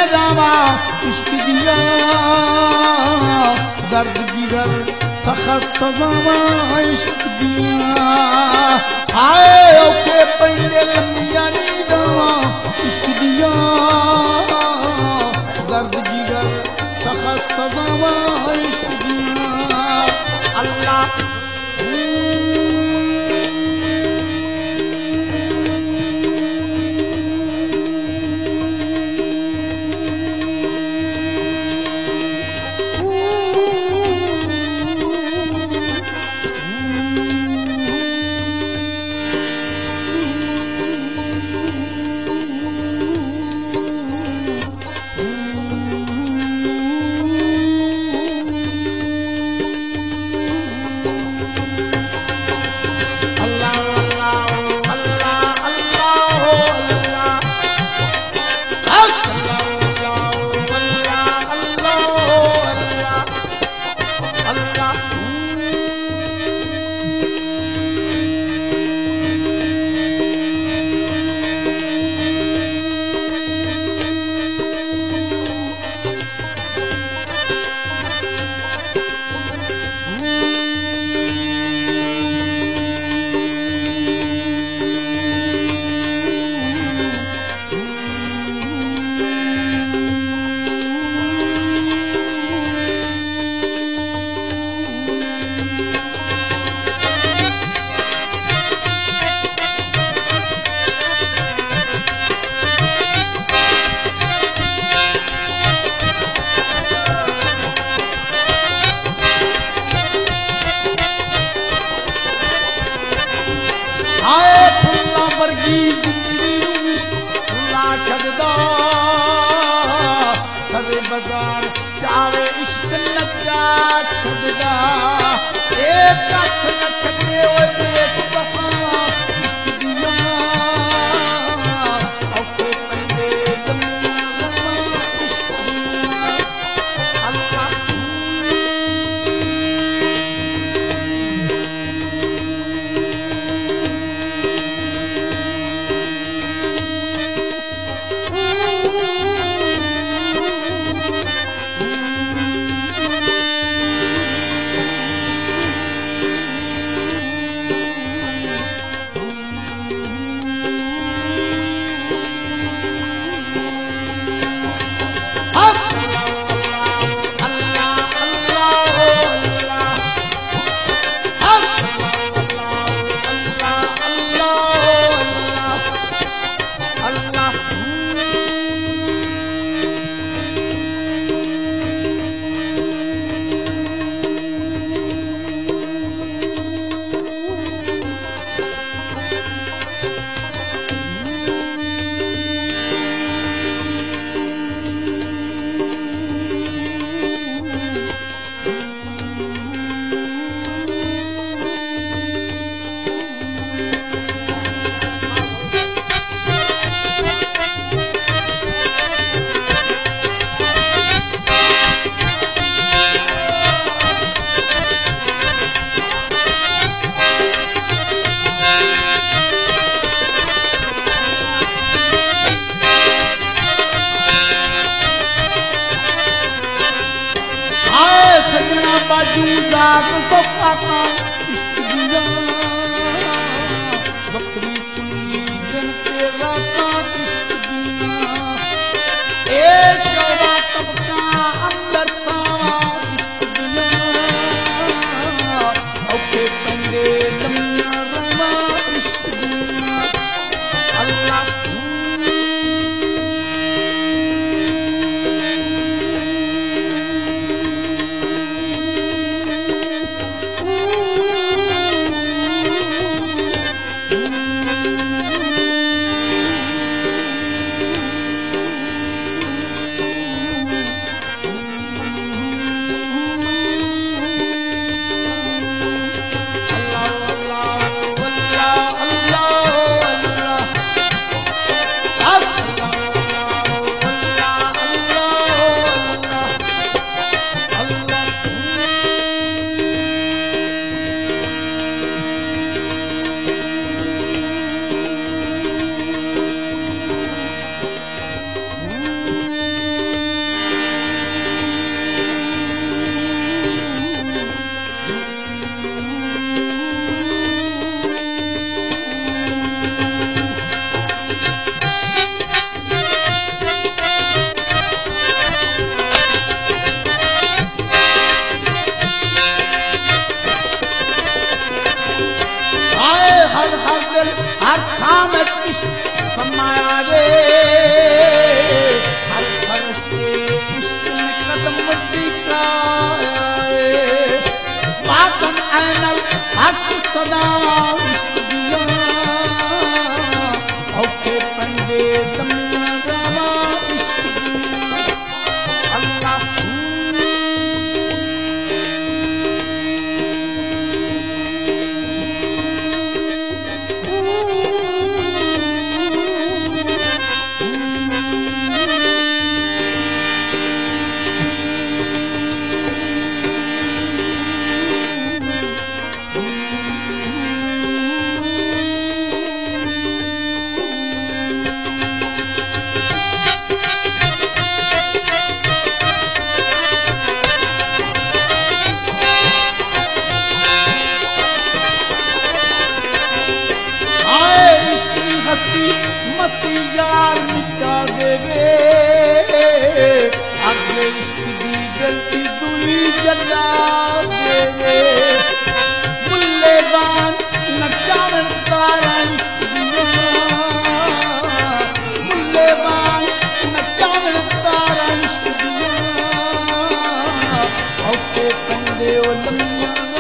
जावा इश्क दिया दर्द जिगर सखत जावा इश्क दिया आए ओके पंजे लंबिया नी जावा इश्क दिया दर्द जिगर सखत जावा इश्क दिया अल्लाह वर्गी जिंदगी फुला छड़दा सवे बाजार चावे इश्क नचा छड़दा एक कख न छड़े ओ देख दफा इश्क दिया औके पंजे लम्मा इश्क दिया अल्लाह हर थाम इश्क समाया रे हर फरस्ते इश्क में कदम टिकाया रे बातन ऐनल हक सदा इश्क दिया औके पंडे दमरावा इश्क दिया अल्लाह मती यार मिटा देवे अगे इश्क दी गलती दुई जला देवे मुल्लेबान नचावन तारा इश्क दिया मुल्लेबान नचावन तारा इश्क दिया औके पंदे ओ लम्मा